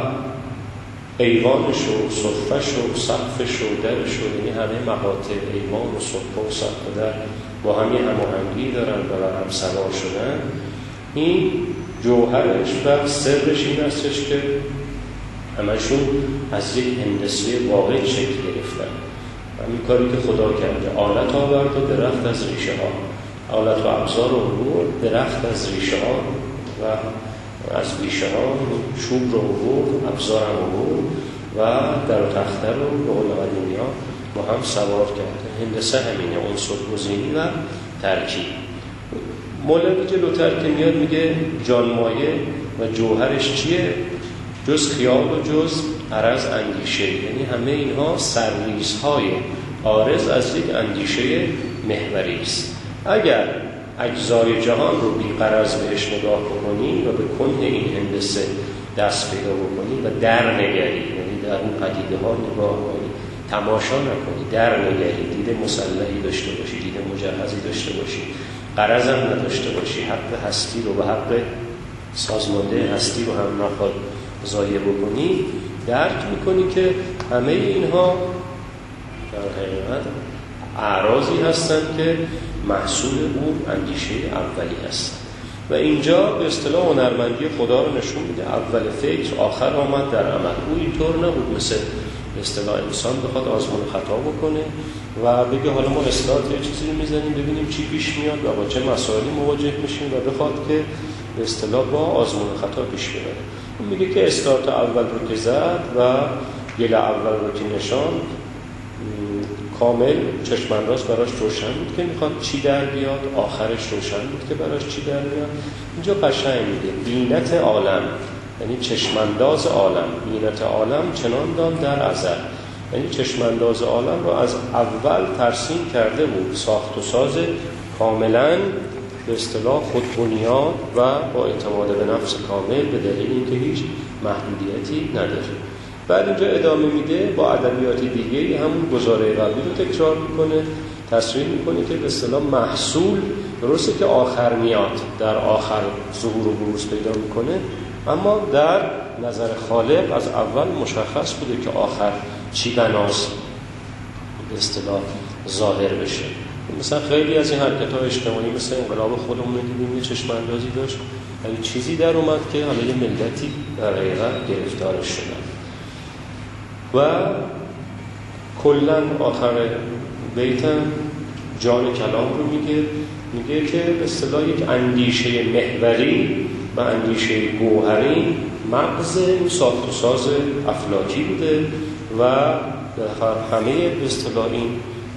ایوانش و صفش و سقفش و درش و یعنی همه مقاطع ایوان و صفه و سقف و در با هم یه هماهنگی دارن و بر هم سوار شدن. این جوهرش و سرش این هستش که همشون از یک هندسه واحد شکل گرفتن. همین کاری که خدا کرده، آلت آورد و درخت از ریشه ها، آلت و ابزار رو آورد، درخت از ریشه ها و از ریشه ها چوب رو آورد، ابزار هم آورد و در و تخته رو به قول قدیمی ها با هم سوار کرده. هندسه همینه، عنصر گزینی و ترکیب. مولوی جلوتر که میاد میگه جانمایه و جوهرش چیه؟ جز خیال و جز عرض اندیشه، یعنی همه اینها سرریزهای عارض از یک اندیشه محوری است. اگر اجزای جهان رو بی‌غرض بهش نگاه بکنی و به کنه این هندسه دست پیدا بکنی و در نگری، یعنی در اون پدیده ها نگاه کنی، تماشا نکنی، در نگری، دید مسلحی داشته باشی، دید مجهزی داشته باشی، غرض هم نداشته باشی، حق هستی رو و حق سازمانده هستی رو هم نخواد ضایع بکنی، درک میکنی که همه اینها در حقیقت اعراضی هستند که محصول اون اندیشه اولی هستند. و اینجا به اصطلاح هنرمندی خدا رو نشون میده. اول فکر آخر آمد در عمل. او اینطور نبود مثل به اصطلاح انسان بخواد آزمون خطا بکنه و بگه حالا ما استارت یه چیزی رو میزنیم ببینیم چی پیش میاد و با چه مسائلی مواجه میشیم و بخواد که به اصطلاح با آزمون خطا پیش بره. اون میگه که استارت اول رو که زد و گل اول رو که نشان کامل چشمانداز براش روشن بود که میخواد چی در بیاد، آخرش روشن بود که براش چی در بیاد. اینجا قشنگ میگه بینت عالم، یعنی چشمانداز عالم، بینت عالم چنان دان در ازل، یعنی چشمانداز عالم رو از اول ترسیم کرده بود، ساخت و ساز کاملا به اصطلاح خودبنیاد و با اعتماد به نفس کامل به دلیل اینکه هیچ محدودیتی نداره. بعد اینجا ادامه میده با ادبیات دیگه همون گزاره قبلی رو تکرار میکنه، تصریح میکنه که به اصطلاح محصول درسته که آخر میاد، در آخر ظهور و بروز پیدا میکنه، اما در نظر خالق از اول مشخص بوده که آخر چی بناست به اصطلاح ظاهر بشه. مثلا خیلی از این حرکت‌های اجتماعی مثل انقلاب خودمون دیدیم یه چشم‌اندازی داشت، ولی چیزی در اومد که حالا یه ملتی در حقیقت گرفتارش شدن. و کلاً آخر بیتم جان کلام رو میگه میگه که به اصطلاح یک اندیشه محوری و اندیشه گوهری مغز این ساخت و ساز افلاکی بوده و همه به اصطلاح این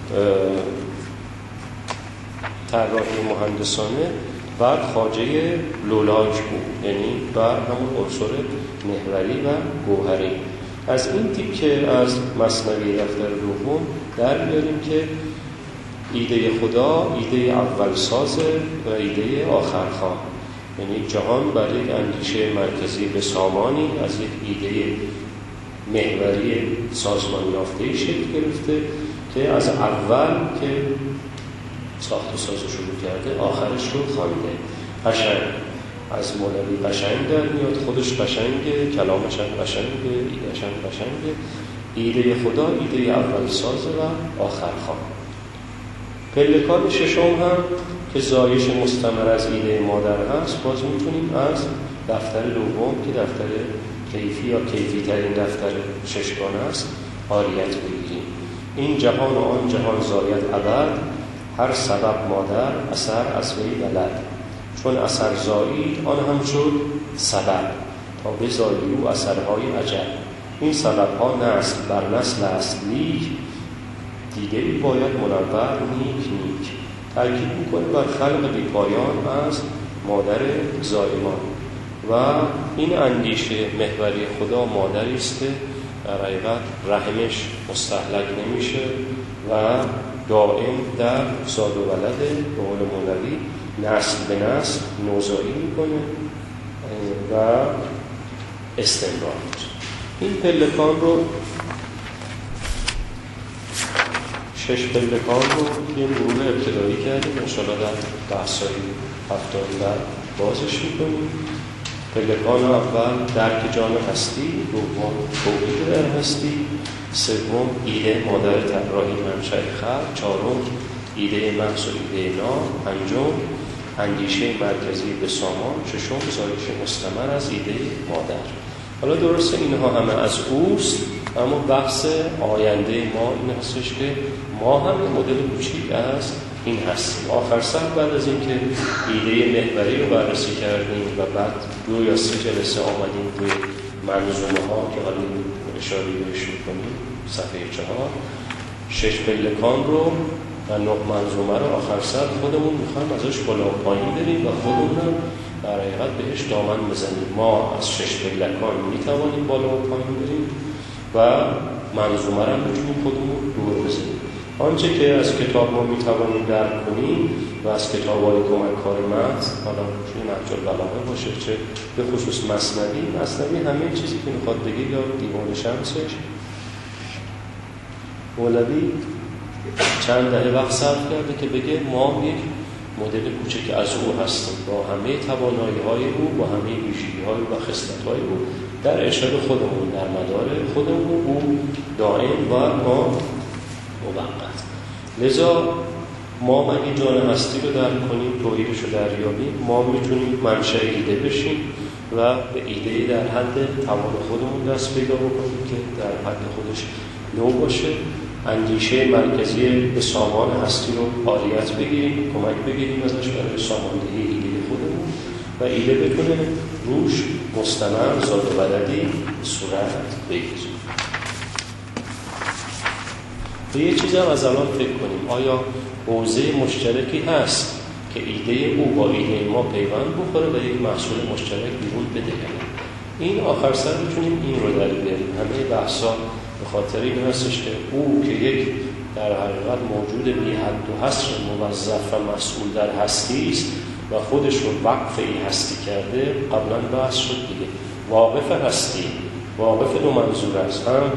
طراحی مهندسانه بر خواجه لولاک بود، یعنی بر همون عنصر محوری و گوهری. از این تیپ که از مثنوی دفتر دوم در میاریم که ایده خدا ایده اول سازه و ایده آخرخواه، یعنی جهان بر یک اندیشه مرکزی به سامانی از یک ایده محوری سازمان یافته‌ای شکل گرفته که از اول که ساخت و ساز شروع کرده آخرش رو خوانده. قشنگ از مولوی قشنگ در میاد، خودش قشنگه، کلامش هم قشنگه، ایده‌ش هم قشنگه. ایده خدا ایده اول سازه و آخرخواه. پلکان ششم هم که زایش مستمر از ایده مادر هست، باز میتونیم از دفتر دوم که دفتر کیفی یا کیفی ترین دفتر ششگانه است عاریت بگیریم. این جهان و آن جهان زاید ابد، هر سبب مادر اثر از وی ولد. چون اثر زایید آن هم شد سبب، تا بزایی او اثرهای عجب. این سبب ها نسل بر نسل است لیک، دیگه ای باید منور نیک نیک. تأکید میکنه بر خلق بی پایان از مادر زایمان و این اندیشه محوری خدا مادری است که در حقیقت رحمش مستهلک نمیشه و دائم در زاد و ولد به قول مولوی نسل به نسل نوزایی میکنه و استمرار میشه. این پلکان رو شش پلکان رو یه مرور ابتدایی کردیم، انشاءالله در بحث‌های هفته‌ای بعد بازش میکنیم. پلکان اول درک جان هستی، دوم توحید در هستی، سوم ایده مادر طراحی منشأ خلق، چهارم ایده محض و ایده نام، پنجم اندیشه مرکزی به سامان، ششم زایش مستمر از ایده مادر. حالا درسته اینها همه از اوست، اما بحث آینده ما این هستش که ما هم یه مدل کوچیک از این هستیم. آخر سر بعد از اینکه ایده محوری رو بررسی کردیم و بعد دو یا سه جلسه آمدیم به منظومه ها که حالا اشاره بهش می‌کنیم، صفحه چهار، شش پلکان رو و نه منظومه رو آخر سر خودمون می‌خوایم ازش بالا و پایین بریم و خودمون هم در حقیقت بهش دامن بزنیم. ما از شش پلکان می‌توانیم بالا و پایین بریم و منظومه رو می‌تونیم خودمون دور بزنیم. آنچه که از کتاب ما می‌توانیم درک کنیم و از کتاب‌های کمک‌کار متن، حالا چه نهج البلاغه باشه چه به خصوص مثنوی، مثنوی همه چیزی که می‌خواد بگه یا دیوان شمسش، مولوی چند دهه وقت صرف کرده که بگه ما یک مدل کوچک از او هستیم با همه توانایی‌های او، با همه ویژگی‌های و خصلت‌های او در ارشاد خودمون، در مدار خودمون او دائم و ما موقت. لذا ما اگه جان هستی رو درک کنیم، توحیدش رو دریابیم، ما میتونیم منشأ ایده بشیم و به ایده در حد توان خودمون دست پیدا بکنیم که در حد خودش نو باشه. اندیشه مرکزی به سامان هستی رو عاریت بگیریم، کمک بگیریم ازش برای ساماندهی ایده خودمون و ایده بتونه روش مستمر زاد و ولدی صورت بگیره. به یه چیز هم از الان فکر کنیم، آیا حوزه مشترکی هست که ایده او با ایده ما پیوند بخوره و یک محصول مشترک بیرون بده؟ این آخر سر میتونیم این رو در بیاریم. همه بحثا به خاطر این هستش که او که یک در حقیقت موجود بی حد و حصر موظف و مسئول در هستی است و خودش رو وقف این هستی کرده، قبلا بحث شد دیگه، واقف هستی، واقف دو منظور است، هم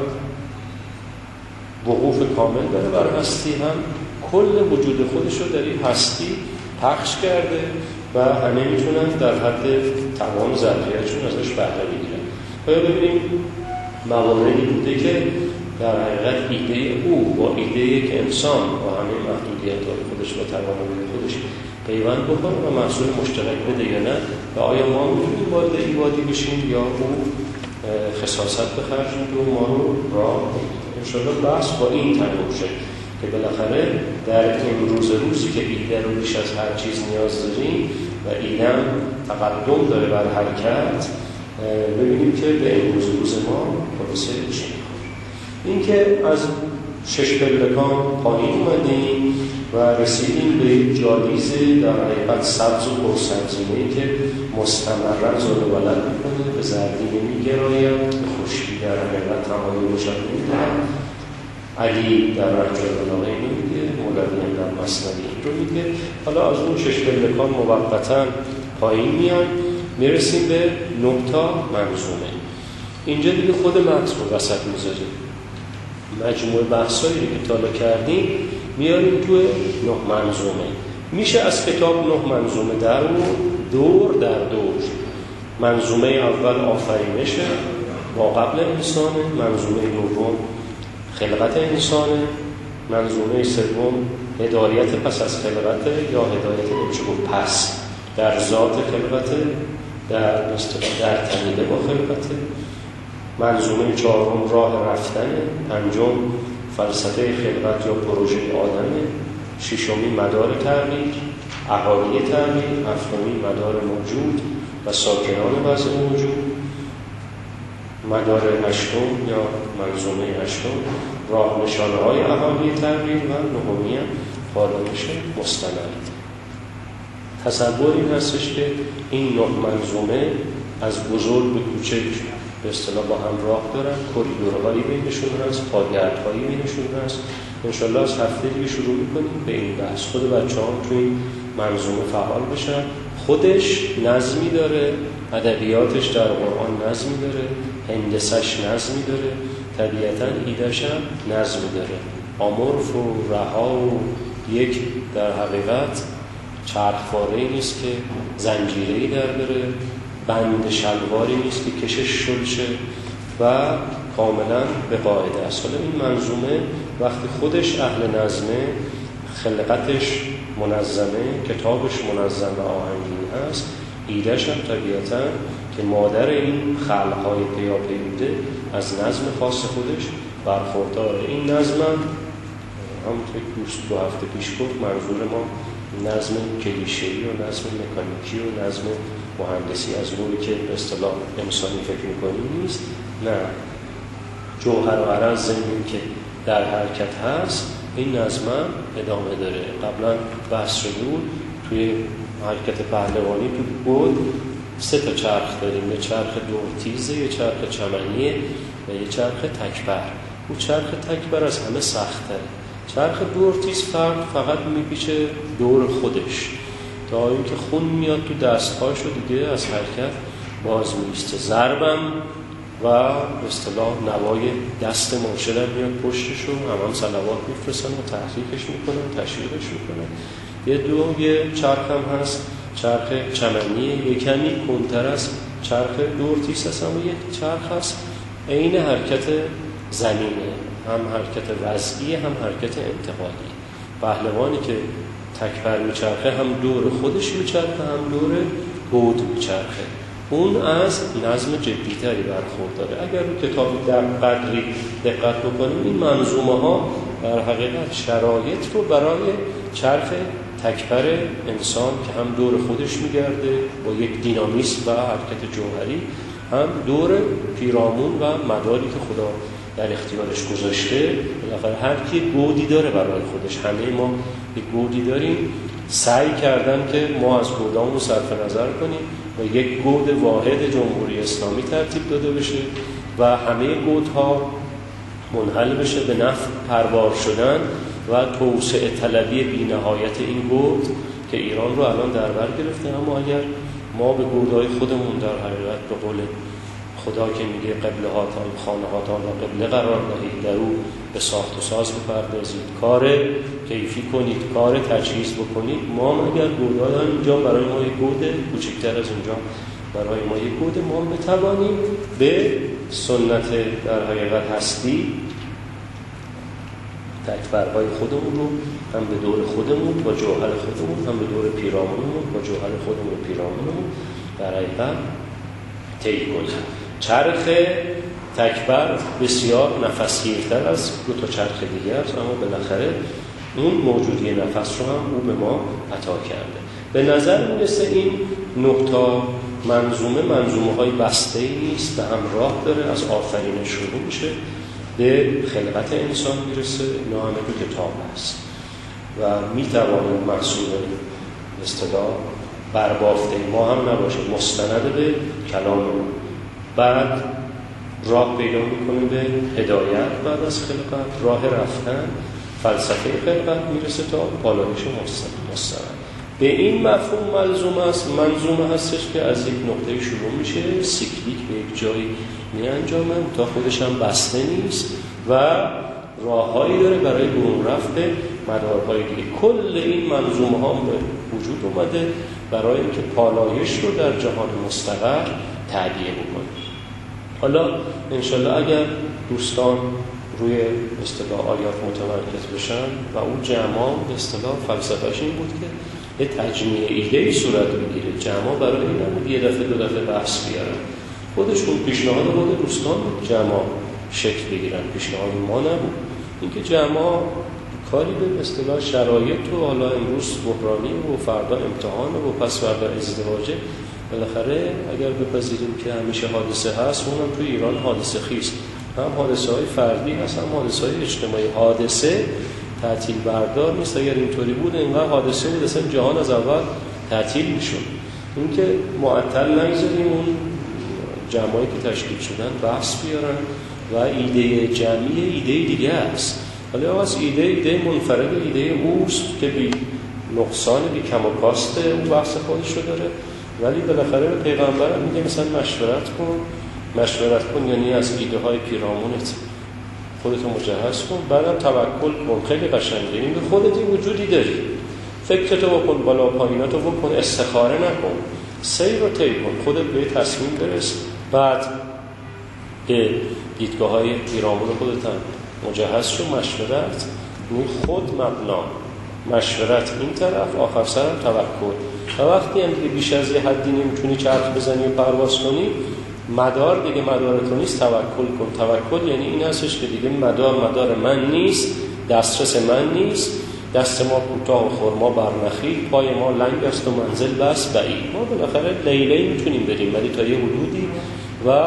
وقوف کامل داره بر هستی، هم کل وجود خودش رو در این هستی پخش کرده و همه میتونن در حد توان ظرفیتشون ازش بهره بگیرن. باید ببینیم مواردی بوده که در حقیقت ایده او با ایده یک انسان با همه محدودیت‌های خودش و توانایی خودش پیوند بکنه و محصول مشترک بده یا نه، و آیا ما میتونیم وارد این وادی بشیم یا او خصاصت به خرج میده و ما رو راه میده. انشاءالله بحث با این تموم شه که بالاخره در این روز روزی که ایده رو بیش از هر چیز نیاز داریم و ایده هم تقدم داره بر حرکت، ببینیم که به این روز روز ما پروسه چی میخوره. این که از شش پلکان پایین اومدیم و رسیدیم به یک جالیزه در حقیقت سبز و پرسبزینه‌ای که مستمرا زل و ولد میکنه، به زردی میگراید، به خشکی در حقیقت تمامی روشن میدهد. علی در رنج البلاغه اینو میگه، مولوی در مثنوی این رو میگه. حالا از اون شش پلکان موقتا پایین میان، میرسیم به نه تا منظومه. اینجا دیگه خود متن رو وسط میذاریم، مجموعه بحثایی که تالا کردیم میاریم توی نه منظومه. میشه از کتاب نه منظومه در دور در دور. منظومه اول آفرینشه با قبل انسانه، منظومه دوم خلقت انسانه، منظومه سوم هدایت پس از خلقت یا هدایت نمیشه گفت پس در ذات خلقت، در مستقیم در تنیده با خلقت. منظومه چهارم راه رفتن، پنجم فلسفه خلقت یا پروژه آدمه، ششمی مدار تغییر، احالی تغییر، هفتمی مدار موجود و ساکنان وضع موجود، مدار هشتم یا منظومه هشتم راه نشانه های احالی تغییر و نهمی پالایش مستند. تصور این هستش که این نه منظومه از بزرگ به کوچک به اصطلاح با هم راه دارن، کوریدورهایی بینشون هست، پاگردهایی بینشون هست. انشالله از هفته دیگه شروع میکنیم به این بحث. خود بچه هم توی این منظومه فعال بشن. خودش نظمی داره، ادبیاتش در قرآن نظمی داره، هندسش نظمی داره، طبیعتاً ایده‌ش هم نظمی داره. آمورف و رها و یک در حقیقت چرخواره‌ای نیست که زنجیره‌ای در بره، بند شلواری نیست که کشش شل شه و کاملا به قاعده است. حالا این منظومه وقتی خودش اهل نظمه، خلقتش منظمه، کتابش منظم و آهنگین هست، ایده‌ش هم طبیعتاً که مادر این خلق‌های پیاپی بوده از نظم خاص خودش برخورداره. این نظم هم همونطور که دوست دو هفته پیش گفت، منظور ما نظم کلیشه‌ای و نظم مکانیکی و نظم مهندسی از نوعی که به اصطلاح انسانی فکر می‌کنیم نیست. نه، جوهر و عرض زمین که در حرکت هست، این نظم ادامه داره. قبلا بحث شده بود توی حرکت پهلوانی تو بود سه تا چرخ داریم، یه چرخ دورتیزه، یه چرخ چمنیه و یه چرخ تکبر. اون چرخ تکبر از همه سخت‌تره. چرخ دورتیز فرد فقط میپیچه دور خودش تا اینکه خون میاد تو دستهاشو دیگه از حرکت باز میسته. ضربم و به اصطلاح نوای دست مرشدم میاد پشتشو، هم هم صلوات میفرستن و تحریکش میکنن، تشویقش میکنن. یه دو یه چرخ هم هست، چرخ چمنیه، یه کمی کنتر از چرخ دورتیز هست، اما یک چرخ هست عین حرکت زمینه، هم حرکت وضعی هم حرکت انتقالی. پهلوانی که تکبر میچرخه هم دور خودش میچرخه هم دور گود میچرخه، اون از نظم جدیتری برخورداره. اگر رو کتاب در قدری دقت بکنیم، این منظومه ها در حقیقت شرایط رو برای چرخ تکبر انسان که هم دور خودش میگرده با یک دینامیسم و حرکت جوهری، هم دور پیرامون و مداری که خدا در اختیارش گذاشته. بالاخره هر کی گودی داره برای خودش، همه ما یک گودی داریم. سعی کردن که ما از گودامون صرف نظر کنیم و یک گود واحد جمهوری اسلامی ترتیب داده بشه و همه گودها منحل بشه به نفع پروار شدن و توسعه طلبی بی‌نهایت این گود که ایران رو الان در بر گرفته. اما اگر ما به گودهای خودمون در حقیقت به قول خدا که میگه قبله هاتان خانه هاتان و قبله قرار دهید، در او به ساخت و ساز بپردازید، کار کیفی کنید، کار تجهیز بکنید. ما اگر گودهای اینجا برای ما یک گود کوچکتر از اینجا برای ما یک گود، ما بتوانیم به سنت در حقیقت هستی تکبرهای خودمون رو هم به دور خودمون با جوهر خودمون، هم به دور پیرامونمون با جوهر خودمون و پیرامونمون در حقیقت طی کنیم. چرخ تکبر بسیار نفسگیرتر از دو تا چرخ دیگه است، اما بالاخره اون موجودی نفس رو هم او به ما عطا کرده. به نظر میرسه این نه تا منظومه منظومه های بسته ای نیست، به هم راه داره، از آفرینش شروع میشه به خلقت انسان میرسه، اینا همه تو کتاب هست و میتوانه محصول اصطلاح بربافته ما هم نباشه، مستند به کلام ما. بعد راه پیدا میکنه به هدایت، بعد از خلقت راه رفتن فلسفه خلقت میرسه تا پالایش مستند. به این مفهوم ملزوم است، منظومه هستش که از یک نقطه شروع میشه، سیکلیک به یک جایی می انجامه تا خودش هم بسته نیست و راههایی داره برای برون رفته مدارهای دیگه. کل این منظومه ها به وجود اومده برای اینکه پالایش رو در جهان مستقر تعبیه بکنه. حالا انشالله اگر دوستان روی اصطلاح آیات متمرکز بشن و اون جمع به اصطلاح فلسفه‌اش این بود که یه تجمیع ایده‌ای صورت بگیره. جمع برای این نبود یه دفعه دو دفعه بحث بیارن، خودشون پیشنهاد خود دوستان جمع شکل بگیرن، پیشنهاد ما نبود. اینکه جمع کاری به اصطلاح شرایط و حالا امروز بحرانی و فردا امتحان و پس فردا ازدواجه، بالاخره اگر بپذیریم که همیشه حادثه هست، اونم تو ایران حادثه خیست، هم حادثه های فردی هست هم حادثه های اجتماعی. حادثه تعطیل بردار نیست. اگر اینطوری بود اینقدر حادثه بود اصلا جهان از اول تعطیل میشد. این که معطل نگذاریم اون جمعایی که تشکیل شدن بحث بیارن و ایده جمعی ایده دیگه است. حالا از ایده ایده منفرد ایده اوست که بی نقصان بی کم و کاسته اون بحث خودش رو داره، ولی بالاخره پیغمبر هم میگه مثلا مشورت کن. مشورت کن یعنی از ایده های پیرامونت خودتو مجهز کن، بعدم توکل کن. خیلی قشنگه، این به خودت این وجودی داری، فکرتو بکن، بالا پاییناتو بکن، استخاره نکن، سیر رو طی کن، خودت به تصمیم برس، بعد به دیدگاه های پیرامون خودت هم مجهز شو. مشورت این خود مبنا، مشورت این طرف، آخر سرم توکل. و وقتی هم دیگه بیش از یه حدی نمیتونی چرخ بزنی و پرواز کنی، مدار دیگه مدار تو نیست، توکل کن. توکل یعنی این هستش که دیگه مدار مدار من نیست، دسترس من نیست، دست ما کوتاه و خرما بر نخیل، پای ما لنگ است و منزل بس بعید. ما بالاخره لیلی میتونیم بریم ولی تا یه حدودی و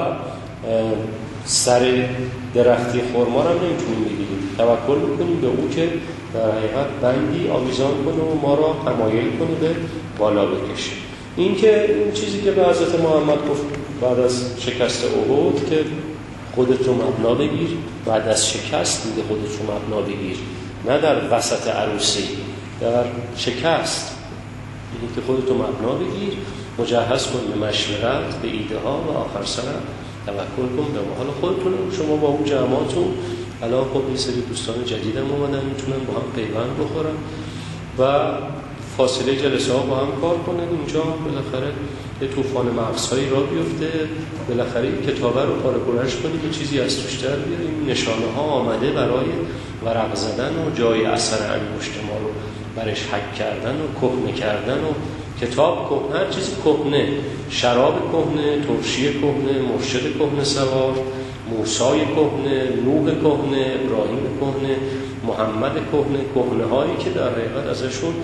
سر درختی خرما رو نمیتونیم بگیریم. توکل میکنیم به او که در حقیقت بندی آویزان کنه و ما را حمایل کنه به بالا بکشه. این که این چیزی که به حضرت محمد گفت بعد از شکست احد که خودت رو مبنا بگیر، بعد از شکست میگه خودت رو مبنا بگیر، نه در وسط عروسی، در شکست. اینی که خودت رو مبنا بگیر، مجهز کن به مشورت، به ایده ها و آخر سر توکل کن به ما. حالا خودتون شما با اون جماعتون الان خب یه سری دوستان جدید هم اومدن، میتونن با هم پیوند بخورن و فاصله جلسه ها با هم کار کنن. اینجا بالاخره یه طوفان مغزهایی را بیفته، بالاخره این کتابه رو پاره پرش کنیم، یه چیزی از توش در بیاریم. نشانه ها آمده برای ورق زدن و جای اثر انگشت ما رو برش حک کردن و کهنه کردن و کتاب کهنه، هر چیزی کهنه، شراب کهنه، ترشی کهنه، مرشد کهنه سوار، موسی کهنه، نوح کهنه، ابراهیم کهنه، محمد کهنه، کهنه هایی که در حقیقت ازشون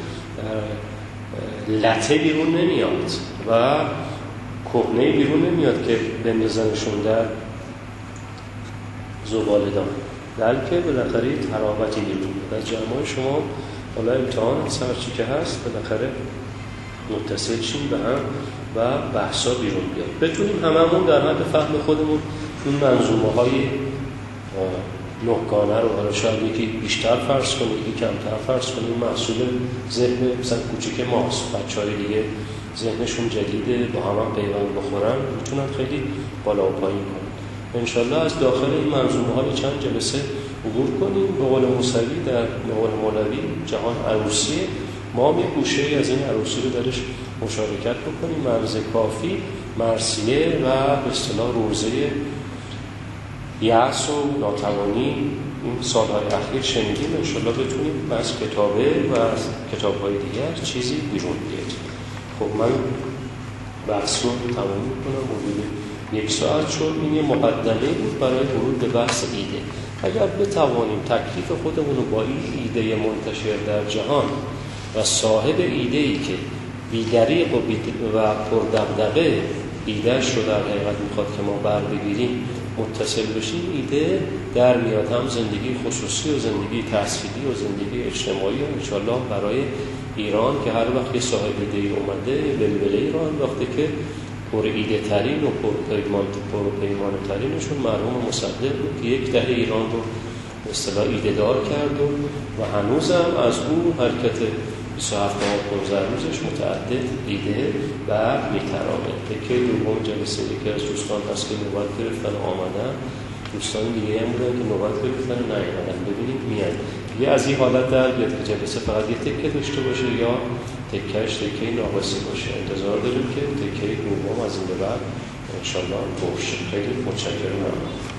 لطه بیرون نمیاد و کهنه بیرون نمیاد که بندازنشون در زباله‌دان، بلکه بالاخره تراوتی بیرون میاد. از جمعه شما حالا امتحان هست، هرچی که هست بالاخره متصل شیم به هم و بحثا بیرون بیاد، بتونیم هممون در حد فهم خودمون این منظومه های نهگانه رو، حالا شاید یکی بیشتر فرض کنه یکی کمتر فرض کنه، محصول ذهن مثلا کوچیک ماست. بچه‌های دیگه ذهنشون جدیده، با هم هم پیوند بخورن میتونن خیلی بالا و پایین کنن. انشالله از داخل این منظومه های چند جلسه عبور کنیم. به قول موسوی در قول مولوی جهان عروسی، ما می گوشه از این عروسی رو درش مشارکت بکنیم. مرز کافی، مرثیه و به اصطلاح روزه یأس و ناتوانی این سالهای اخیر شنیدیم. انشالله بتونیم از کتابه و از کتاب‌های دیگر چیزی بیرون بیاریم. خب من بحث رو تمام می‌کنم. موضوع یک ساعت شد. این یه مقدمه بود برای ورود به بحث ایده. اگر بتوانیم تکلیف خودمون رو با این ایده منتشر در جهان و صاحب ایده‌ای که بی‌دریغ و, و پردغدغه ایدهش رو در حقیقت میخواد که ما بر بگیریم متصل بشیم، ایده در میاد هم زندگی خصوصی و زندگی تحصیلی و زندگی اجتماعی و انشالله برای ایران که هر وقت یه صاحب ایده‌ای اومده بلبله ایران وقتی که پر ایده ترین و پر پیمان پر پیمان ترینشون مرحوم مصدق بود که یک دهه ایران رو به اصطلاح ایده دار کرد و, و هنوزم از اون حرکت بیست و هفت ماه و پانزده روزش متعدد ایده بر میترامه. تکه دوم جلسه یکی از دوستان هست که نوبت گرفتن آمدن، دوستان دیگه هم بودن که نوبت گرفتن و نیامدن. ببینید میاد یه از این حالت در بیاد که جلسه فقط یه تکه داشته باشه یا تکهش تکه ناقصی باشه. انتظار داریم که تکه دوم از این به بعد انشالله باشه. خیلی متشکرم.